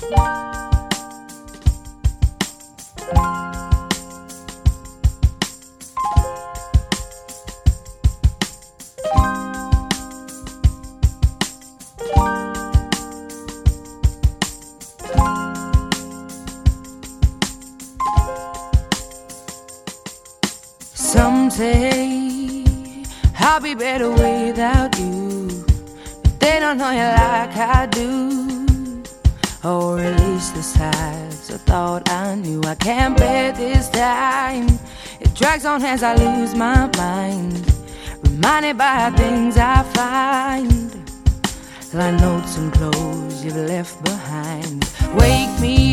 Some say I'll be better without you, but they don't know you like I do. Or at least the sides I thought I knew. I can't bear this time. It drags on as I lose my mind, reminded by things I find, like notes and clothes you've left behind. Wake me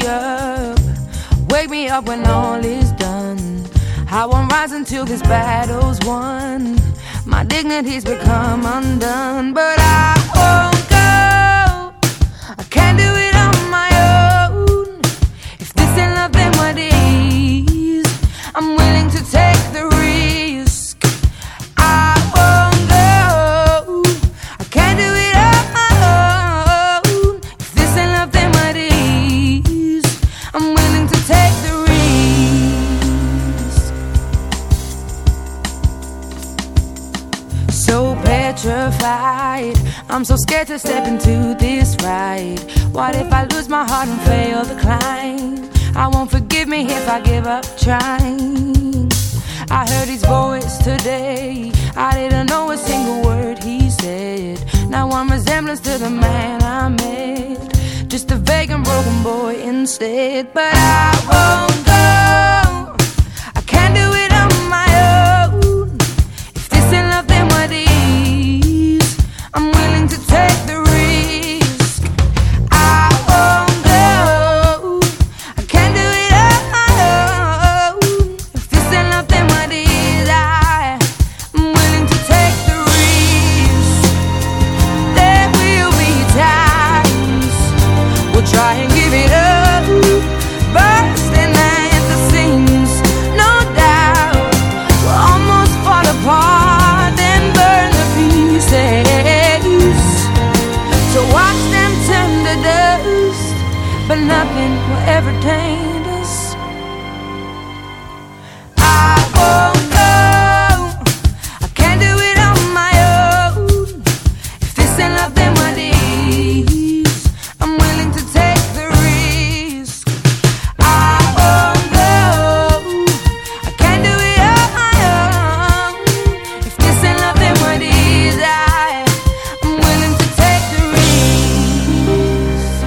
up when all is done. I won't rise until this battle's won. My dignity's become undone, but I won't go. I can't do it on my own. If this ain't love, then what is? I'm willing to take the risk. I won't go. I can't do it on my own. If this ain't love, then what is? I'm willing to take the risk. So petrified, I'm so scared to step into this ride. What if I lose my heart and fail the climb? I won't forgive me if I give up trying. I heard his voice today, I didn't know a single word he said. Not one resemblance to the man I met, just a vague and broken boy instead. But I won't go. I can't do it on my own. If this ain't love, then what is? I'm willing to take the risk. I won't go. I can't do it on my own. If this ain't love, then what is? I'm willing to take the risk. There will be times we'll try and give it up, bursting at the seams. No doubt we'll almost fall apart, then burn to pieces. So watch them turn to dust, but nothing will ever taint us. I won't go. I can't do it on my own. If this ain't love, then what is? I'm willing to take the risk. I won't go. I can't do it on my own. If this ain't love, then what is? I'm willing to take the risk.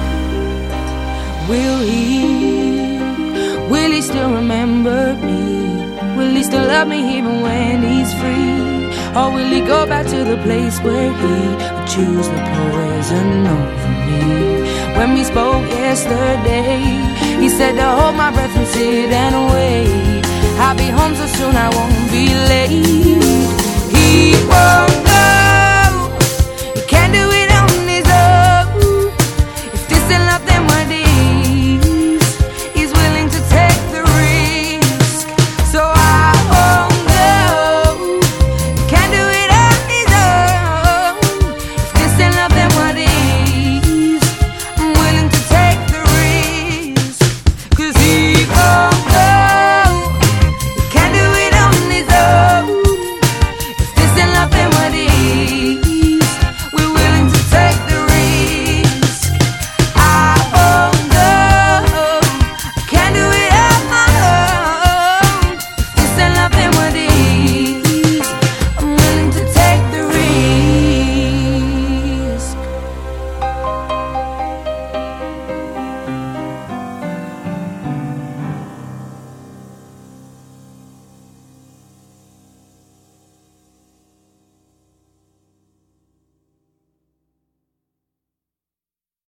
Will he still remember me? Will he still love me even when he's free? Or will he go back to the place where he would choose the poison over me? When we spoke yesterday, he said to hold my breath and sit and wait. I'll be home so soon I won't be late.